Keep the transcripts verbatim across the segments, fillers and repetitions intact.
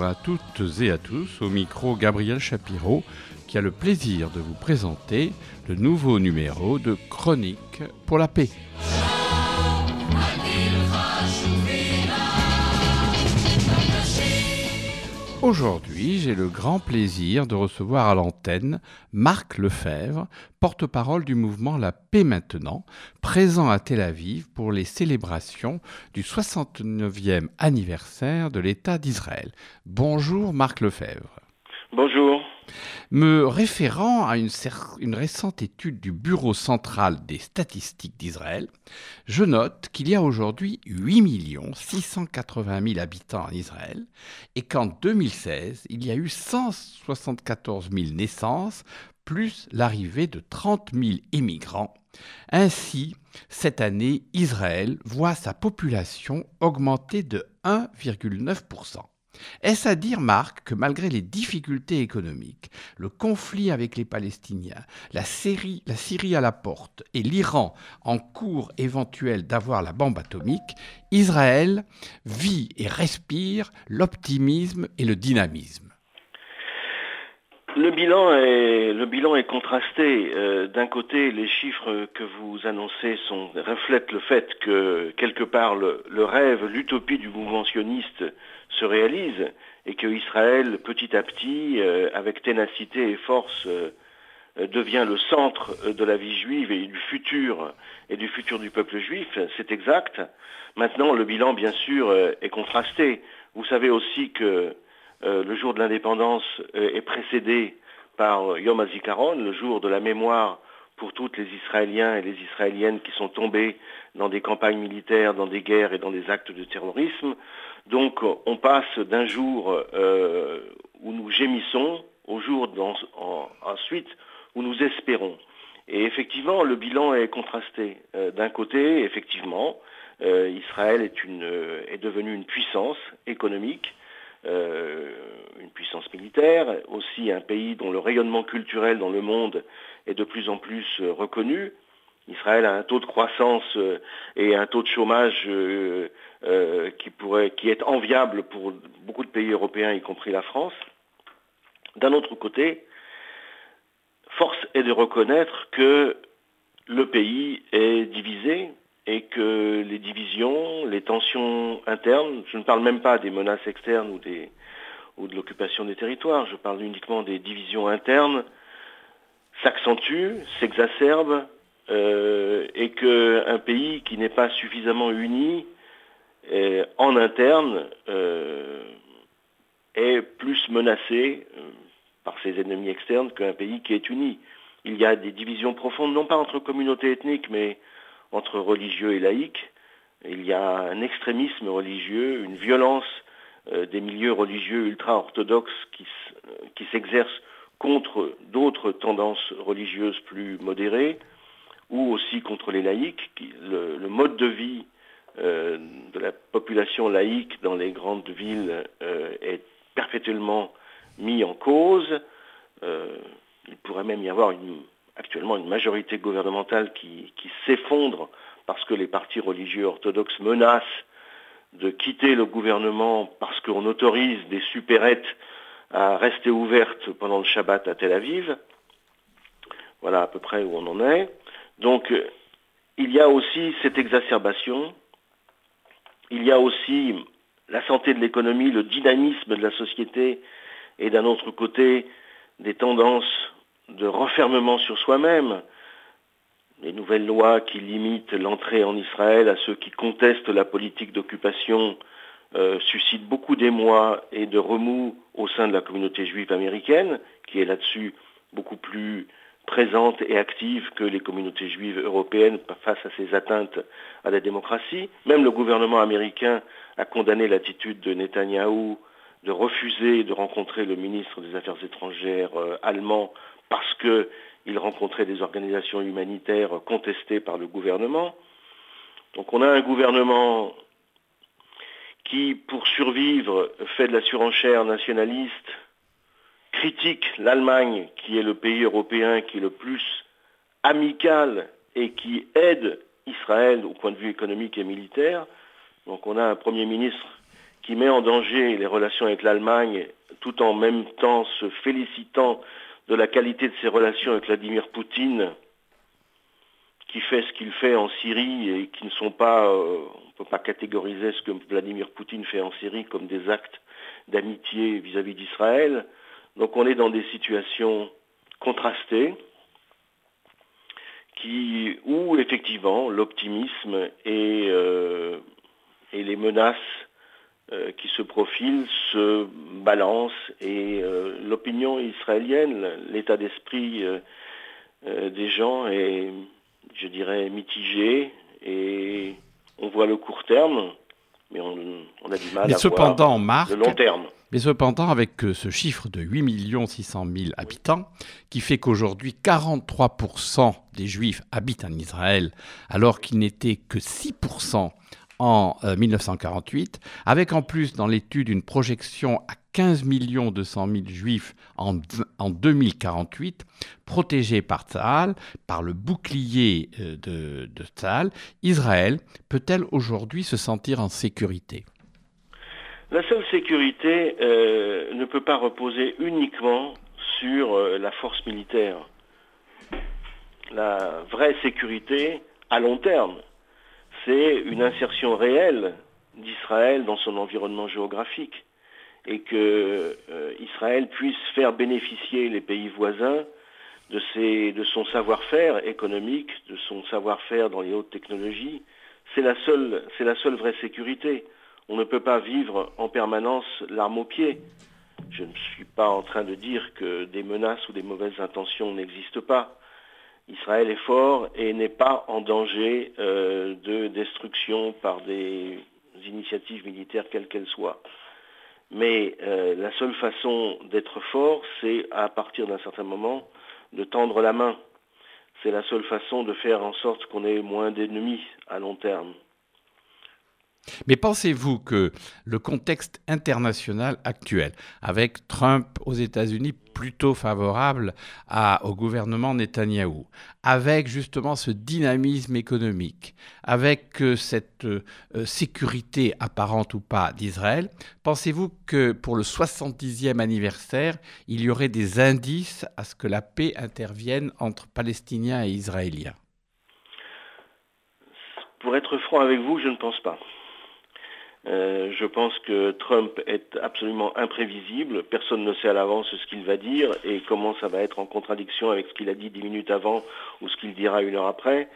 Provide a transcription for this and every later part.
à toutes et à tous, au micro Gabriel Chapiro, qui a le plaisir de vous présenter le nouveau numéro de Chronique pour la paix. Aujourd'hui, j'ai le grand plaisir de recevoir à l'antenne Marc Lefebvre, porte-parole du mouvement La Paix Maintenant, présent à Tel Aviv pour les célébrations du soixante-neuvième anniversaire de l'État d'Israël. Bonjour Marc Lefebvre. Bonjour. Me référant à une, cer- une récente étude du Bureau central des statistiques d'Israël, je note qu'il y a aujourd'hui huit millions six cent quatre-vingt mille habitants en Israël et qu'en deux mille seize, il y a eu cent soixante-quatorze mille naissances, plus l'arrivée de trente mille immigrants. Ainsi, cette année, Israël voit sa population augmenter de un virgule neuf pour cent. Est-ce à dire, Marc, que malgré les difficultés économiques, le conflit avec les Palestiniens, la Syrie, la Syrie à la porte et l'Iran en cours éventuel d'avoir la bombe atomique, Israël vit et respire l'optimisme et le dynamisme? Le bilan est, le bilan est contrasté. Euh, d'un côté, les chiffres que vous annoncez sont, reflètent le fait que, quelque part, le, le rêve, l'utopie du mouvement sioniste se réalise et que Israël, petit à petit, euh, avec ténacité et force, euh, devient le centre de la vie juive et du futur, et du futur du peuple juif. C'est exact. Maintenant, le bilan, bien sûr, est contrasté. Vous savez aussi que Euh, le jour de l'indépendance euh, est précédé par Yom HaZikaron, le jour de la mémoire pour toutes les Israéliens et les Israéliennes qui sont tombés dans des campagnes militaires, dans des guerres et dans des actes de terrorisme. Donc on passe d'un jour euh, où nous gémissons au jour dans, en, ensuite où nous espérons. Et effectivement, le bilan est contrasté. Euh, d'un côté, effectivement, euh, Israël est, une, euh, est devenu une puissance économique, Euh, une puissance militaire, aussi un pays dont le rayonnement culturel dans le monde est de plus en plus euh, reconnu. Israël a un taux de croissance euh, et un taux de chômage euh, euh, qui, pourrait, qui est enviable pour beaucoup de pays européens, y compris la France. D'un autre côté, force est de reconnaître que le pays est divisé, et que les divisions, les tensions internes, je ne parle même pas des menaces externes ou, des, ou de l'occupation des territoires, je parle uniquement des divisions internes, s'accentuent, s'exacerbent, euh, et qu'un pays qui n'est pas suffisamment uni euh, en interne euh, est plus menacé euh, par ses ennemis externes qu'un pays qui est uni. Il y a des divisions profondes, non pas entre communautés ethniques, mais entre religieux et laïcs. Il y a un extrémisme religieux, une violence euh, des milieux religieux ultra-orthodoxes qui, euh, qui s'exercent contre d'autres tendances religieuses plus modérées, ou aussi contre les laïcs. Qui, le, le mode de vie euh, de la population laïque dans les grandes villes euh, est perpétuellement mis en cause. Euh, il pourrait même y avoir une actuellement une majorité gouvernementale qui, qui s'effondre parce que les partis religieux orthodoxes menacent de quitter le gouvernement parce qu'on autorise des supérettes à rester ouvertes pendant le Shabbat à Tel Aviv. Voilà à peu près où on en est. Donc il y a aussi cette exacerbation, il y a aussi la santé de l'économie, le dynamisme de la société et d'un autre côté des tendances de refermement sur soi-même, les nouvelles lois qui limitent l'entrée en Israël à ceux qui contestent la politique d'occupation euh, suscitent beaucoup d'émoi et de remous au sein de la communauté juive américaine, qui est là-dessus beaucoup plus présente et active que les communautés juives européennes face à ces atteintes à la démocratie. Même le gouvernement américain a condamné l'attitude de Netanyahou de refuser de rencontrer le ministre des Affaires étrangères euh, allemand parce qu'il rencontrait des organisations humanitaires contestées par le gouvernement. Donc on a un gouvernement qui, pour survivre, fait de la surenchère nationaliste, critique l'Allemagne, qui est le pays européen qui est le plus amical et qui aide Israël au point de vue économique et militaire. Donc on a un Premier ministre qui met en danger les relations avec l'Allemagne, tout en même temps se félicitant de la qualité de ses relations avec Vladimir Poutine, qui fait ce qu'il fait en Syrie et qui ne sont pas, euh, on ne peut pas catégoriser ce que Vladimir Poutine fait en Syrie comme des actes d'amitié vis-à-vis d'Israël. Donc on est dans des situations contrastées, qui, où effectivement l'optimisme et, euh, et les menaces euh, qui se profilent se balancent, et euh, l'opinion israélienne, l'état d'esprit euh, euh, des gens est, je dirais, mitigé, et on voit le court terme, mais on, on a du mal mais à cependant, voir Marc, le long terme. Mais cependant, avec ce chiffre de huit millions six cent mille habitants, qui fait qu'aujourd'hui quarante-trois pour cent des Juifs habitent en Israël, alors qu'ils n'étaient que six pour cent en euh, mille neuf cent quarante-huit, avec en plus dans l'étude une projection à quinze millions deux cent mille Juifs en, en deux mille quarante-huit, protégés par Tsahal, par le bouclier euh, de, de Tsahal, Israël peut-elle aujourd'hui se sentir en sécurité ? La seule sécurité euh, ne peut pas reposer uniquement sur euh, la force militaire. La vraie sécurité à long terme, c'est une insertion réelle d'Israël dans son environnement géographique, et que euh, Israël puisse faire bénéficier les pays voisins de, ses, de son savoir-faire économique, de son savoir-faire dans les hautes technologies. C'est la seule, c'est la seule vraie sécurité. On ne peut pas vivre en permanence l'arme au pied. Je ne suis pas en train de dire que des menaces ou des mauvaises intentions n'existent pas. Israël est fort et n'est pas en danger euh, de destruction par des initiatives militaires quelles qu'elles soient. Mais euh, la seule façon d'être fort, c'est à partir d'un certain moment de tendre la main. C'est la seule façon de faire en sorte qu'on ait moins d'ennemis à long terme. Mais pensez-vous que le contexte international actuel, avec Trump aux États-Unis plutôt favorable à, au gouvernement Netanyahou, avec justement ce dynamisme économique, avec euh, cette euh, sécurité apparente ou pas d'Israël, pensez-vous que pour le soixante-dixième anniversaire, il y aurait des indices à ce que la paix intervienne entre Palestiniens et Israéliens ? Pour être franc avec vous, je ne pense pas. Euh, je pense que Trump est absolument imprévisible. Personne ne sait à l'avance ce qu'il va dire et comment ça va être en contradiction avec ce qu'il a dit dix minutes avant ou ce qu'il dira une heure après.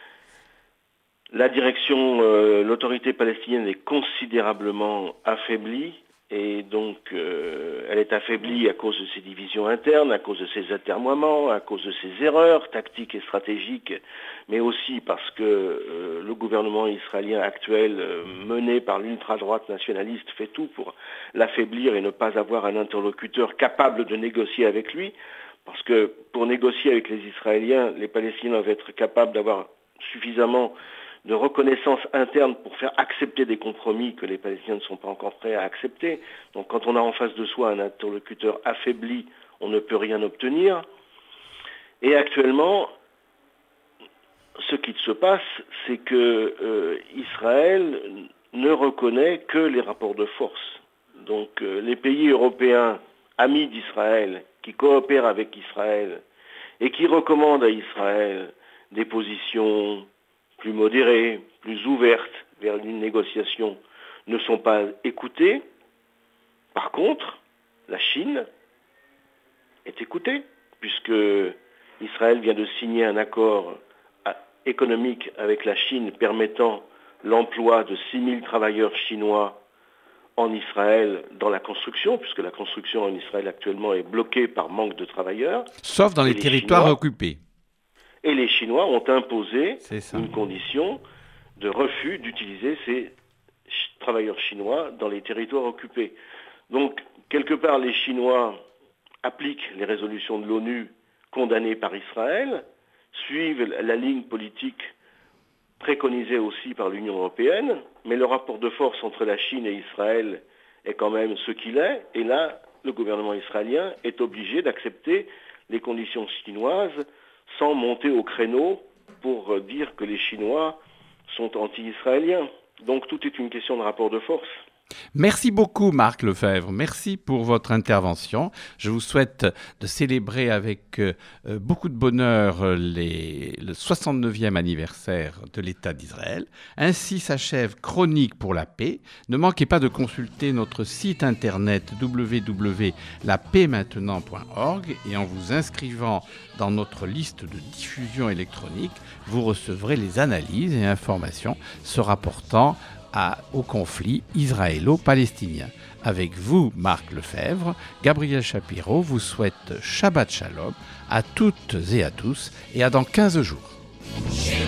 La direction, euh, l'autorité palestinienne est considérablement affaiblie, et donc euh, elle est affaiblie à cause de ses divisions internes, à cause de ses atermoiements, à cause de ses erreurs tactiques et stratégiques, mais aussi parce que euh, le gouvernement israélien actuel, euh, mené par l'ultra-droite nationaliste, fait tout pour l'affaiblir et ne pas avoir un interlocuteur capable de négocier avec lui, parce que pour négocier avec les Israéliens, les Palestiniens doivent être capables d'avoir suffisamment de reconnaissance interne pour faire accepter des compromis que les Palestiniens ne sont pas encore prêts à accepter. Donc quand on a en face de soi un interlocuteur affaibli, on ne peut rien obtenir. Et actuellement, ce qui se passe, c'est que euh, Israël ne reconnaît que les rapports de force. Donc euh, les pays européens, amis d'Israël, qui coopèrent avec Israël et qui recommandent à Israël des positions plus modérées, plus ouvertes vers une négociation, ne sont pas écoutés. Par contre, la Chine est écoutée, puisque Israël vient de signer un accord économique avec la Chine permettant l'emploi de six mille travailleurs chinois en Israël dans la construction, puisque la construction en Israël actuellement est bloquée par manque de travailleurs. Sauf dans les, les territoires Chinois, occupés. Et les Chinois ont imposé une condition de refus d'utiliser ces travailleurs chinois dans les territoires occupés. Donc, quelque part, les Chinois appliquent les résolutions de l'ONU condamnées par Israël, suivent la ligne politique préconisée aussi par l'Union européenne, mais le rapport de force entre la Chine et Israël est quand même ce qu'il est, et là, le gouvernement israélien est obligé d'accepter les conditions chinoises sans monter au créneau pour dire que les Chinois sont anti-israéliens. Donc tout est une question de rapport de force. Merci beaucoup Marc Lefebvre, merci pour votre intervention. Je vous souhaite de célébrer avec euh, beaucoup de bonheur euh, les, le soixante-neuvième anniversaire de l'État d'Israël. Ainsi s'achève Chronique pour la paix. Ne manquez pas de consulter notre site internet w w w point la paix maintenant point org et en vous inscrivant dans notre liste de diffusion électronique, vous recevrez les analyses et informations se rapportant À, au conflit israélo-palestinien. Avec vous, Marc Lefebvre, Gabriel Shapiro vous souhaite Shabbat Shalom à toutes et à tous et à dans quinze jours.